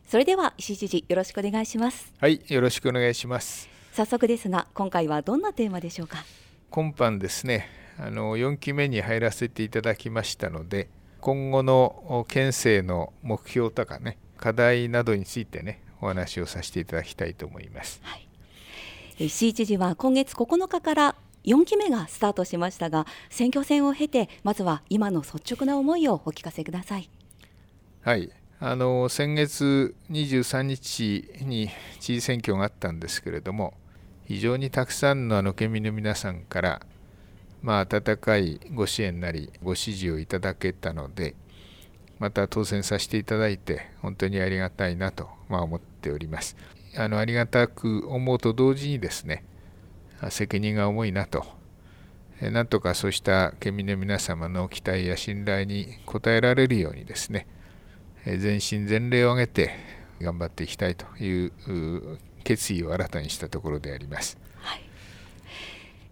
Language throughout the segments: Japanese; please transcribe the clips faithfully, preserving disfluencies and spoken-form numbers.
それでは石井知事、よろしくお願いします。 はい、よろしくお願いします。 早速ですが、今回はどんなテーマでしょうか。 今般ですね、あのよんきめに入らせていただきましたので、今後の県政の目標とかね、課題などについてね、お話をさせていただきたいと思います。 はい、石井知事は今月ここのかからよんきめがスタートしましたが、選挙戦を経て、まずは今の率直な思いをお聞かせください。 はい、あの先月にじゅうさんにちに知事選挙があったんですけれども、非常にたくさんのあの県民の皆さんから、まあ、温かいご支援なりご支持をいただけたので、また当選させていただいて本当にありがたいなと、まあ、思っております。あのありがたく思うと同時にですね、責任が重いなと、なんとかそうした県民の皆様の期待や信頼に応えられるようにですね、全身全霊を挙げて頑張っていきたいという決意を新たにしたところであります。 はい、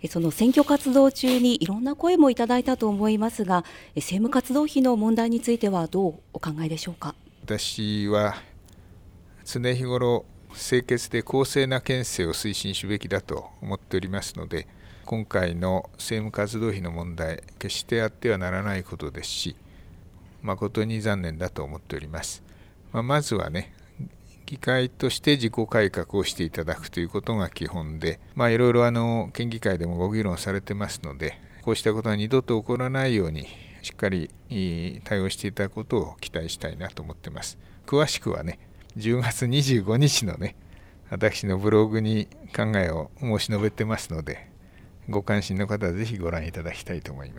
その選挙活動中にいろんな声もいただいたと思いますが、政務活動費の問題についてはどうお考えでしょうか。 私は常日頃清潔で公正な県政を推進すべきだと思っておりますので、今回の政務活動費の問題、決してあってはならないことですし、誠に残念だと思っております。まあ、まずはね、議会として自己改革をしていただくということが基本で、まあ、いろいろあの県議会でもご議論されてますので、こうしたことが二度と起こらないようにしっかり対応していただくことを期待したいなと思っています。詳しくはね、じゅうがつにじゅうごにちのね、私のブログに考えを申し述べてますので、ご関心の方はぜひご覧いただきたいと思います。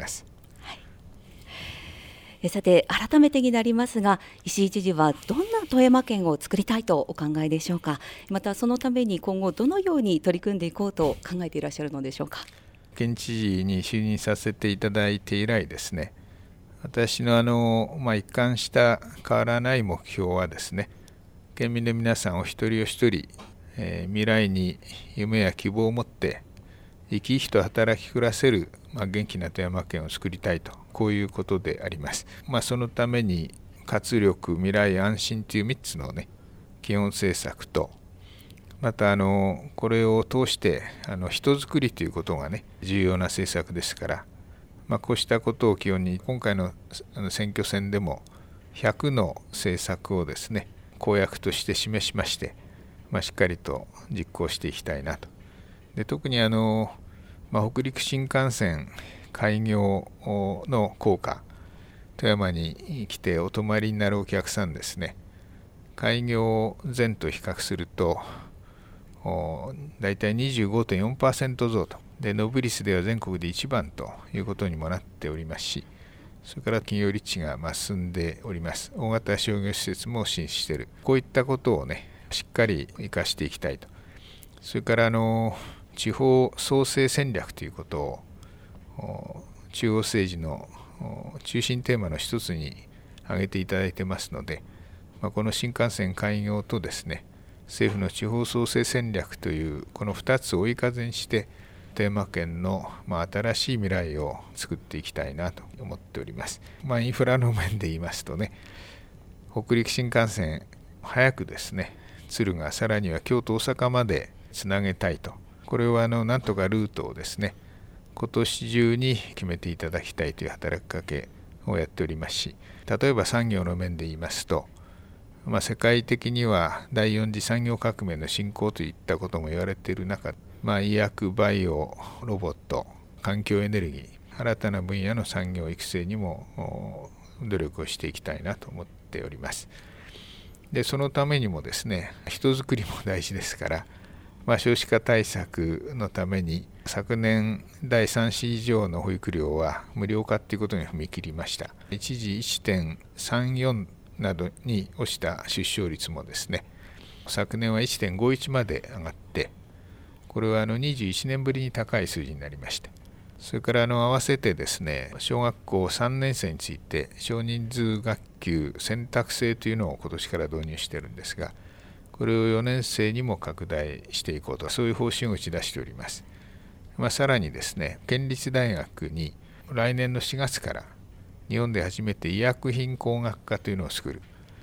さて、改めてになりますが、石井知事はどんな富山県を作りたいとお考えでしょうか。またそのために今後どのように取り組んでいこうと考えていらっしゃるのでしょうか。 県知事に就任させていただいて以来ですね、私のあの、まあ、一貫した変わらない目標はですね、県民の皆さんお一人お一人、えー、未来に夢や希望を持って生き生きと働き暮らせる、まあ、元気な富山県を作りたいと、こういうことであります。まあ、そのために活力、未来、安心というみっつのね、基本政策と、またあのこれを通してあの人づくりということがね、重要な政策ですから、まあ、こうしたことを基本に今回の選挙戦でもひゃくの政策をですね、公約として示しまして、まあ、しっかりと実行していきたいなと。で特にあの、まあ、北陸新幹線開業の効果、富山に来てお泊まりになるお客さんですね、開業前と比較するとだいたい にじゅうごてんよんパーセント 増とで、伸び率では全国で一番ということにもなっておりますし、それから企業立地がまあ進んでおります。大型商業施設も進出している。こういったことをね、しっかり生かしていきたいと。それからあの地方創生戦略ということを中央政治の中心テーマの一つに挙げていただいてますので、まあ、この新幹線開業とですね、政府の地方創生戦略というこのふたつを追い風にして富山県のまあ新しい未来を作っていきたいなと思っております。まあ、インフラの面で言いますとね、北陸新幹線早くですね、敦賀、さらには京都、大阪までつなげたいと。これはあのなんとかルートをですね、今年中に決めていただきたいという働きかけをやっておりますし、例えば産業の面で言いますと、まあ、世界的にはだいよん次産業革命の進行といったことも言われている中、まあ、医薬、バイオ、ロボット、環境エネルギー、新たな分野の産業育成にも努力をしていきたいなと思っております。でそのためにもですね、人づくりも大事ですから、まあ、少子化対策のために昨年だいさん子以上の保育料は無料化ということに踏み切りました。一時 いってんさんよん などに落ちた出生率もですね、昨年は いってんごいち まで上がって、これはあのにじゅういちねんぶりに高い数字になりました。それからあの合わせてですね、小学校さんねん生について少人数学級選択制というのを今年から導入しているんですが、これをよねん生にも拡大していこうと、そういう方針を打ち出しております。まあ、さらにですね、県立大学に来年のしがつから日本で初めて医薬品工学科というのを作る。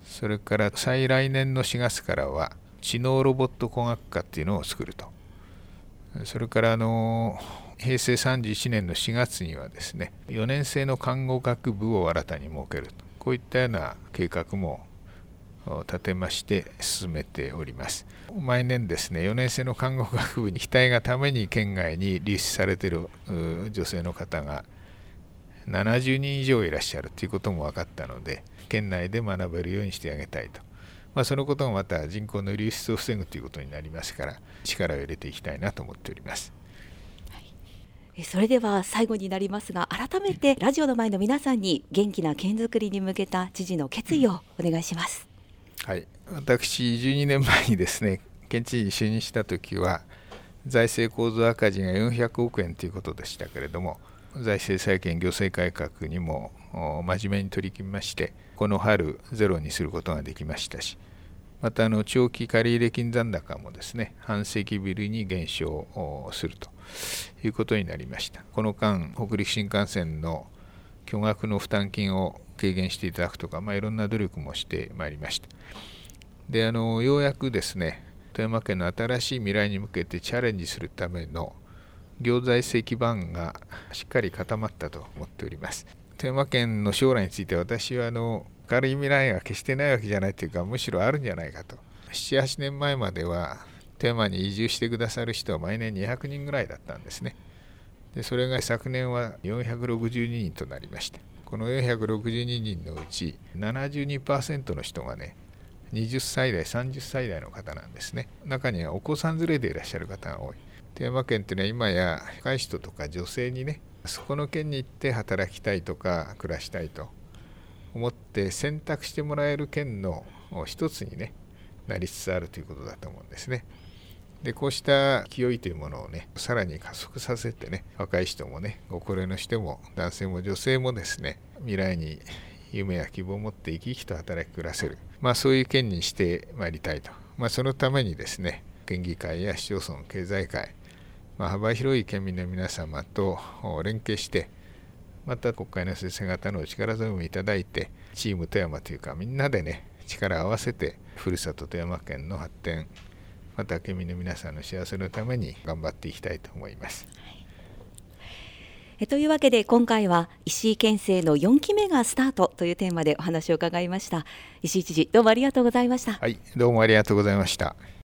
それから再来年のしがつからは知能ロボット工学科っていうのを作ると。それからあのへいせいさんじゅういちねんのしがつにはですね、よねん生の看護学部を新たに設けると、こういったような計画も立てまして進めております。毎年ですね、よねん生の看護学部に期待がために県外に流出されている女性の方がななじゅうにん以上いらっしゃるということも分かったので、県内で学べるようにしてあげたいと。まあ、そのことがまた人口の流出を防ぐということになりますから、力を入れていきたいなと思っております。 それでは最後になりますが、改めてラジオの前の皆さんに元気な県づくりに向けた知事の決意をお願いします。 はい、私じゅうにねんまえにですね、県知事に就任したときは財政構造赤字がよんひゃくおくえんということでしたけれども、財政再建行政改革にも真面目に取り組みまして、この春ゼロにすることができましたし、またあの長期借入金残高もですね、半世紀ぶりに減少するということになりました。この間、北陸新幹線の巨額の負担金を軽減していただくとか、まあ、いろんな努力もしてまいりました。であのようやくですね、富山県の新しい未来に向けてチャレンジするための行財政基盤がしっかり固まったと思っております。富山県の将来について私はあの明るい未来が決してないわけじゃないというか、むしろあるんじゃないかと。ななはちねんまえまでは富山に移住してくださる人は毎年にひゃくにんぐらいだったんですね。でそれが昨年はよんひゃくろくじゅうににんとなりまして、このよんひゃくろくじゅうににんのうち ななじゅうにパーセント の人がね、はたち代さんじゅっさい代の方なんですね。中にはお子さん連れでいらっしゃる方が多い。富山県っていうのは今や若い人とか女性にね、そこの県に行って働きたいとか暮らしたいと思って選択してもらえる県の一つにねなりつつあるということだと思うんですね。でこうした勢いというものをねさらに加速させてね、若い人もね、ご高齢の人も男性も女性もですね、未来に夢や希望を持って生き生きと働き暮らせる、まあそういう県にしてまいりたいと。まあそのためにですね、県議会や市町村経済界、まあ、幅広い県民の皆様と連携して、また国会の先生方のお力添えもいただいて、チーム富山というかみんなでね力を合わせてふるさと富山県の発展、また県民の皆さんの幸せのために頑張っていきたいと思います。 えというわけで今回は石井県政のよんきめがスタートというテーマでお話を伺いました。石井知事、どうもありがとうございました。 はい、どうもありがとうございました。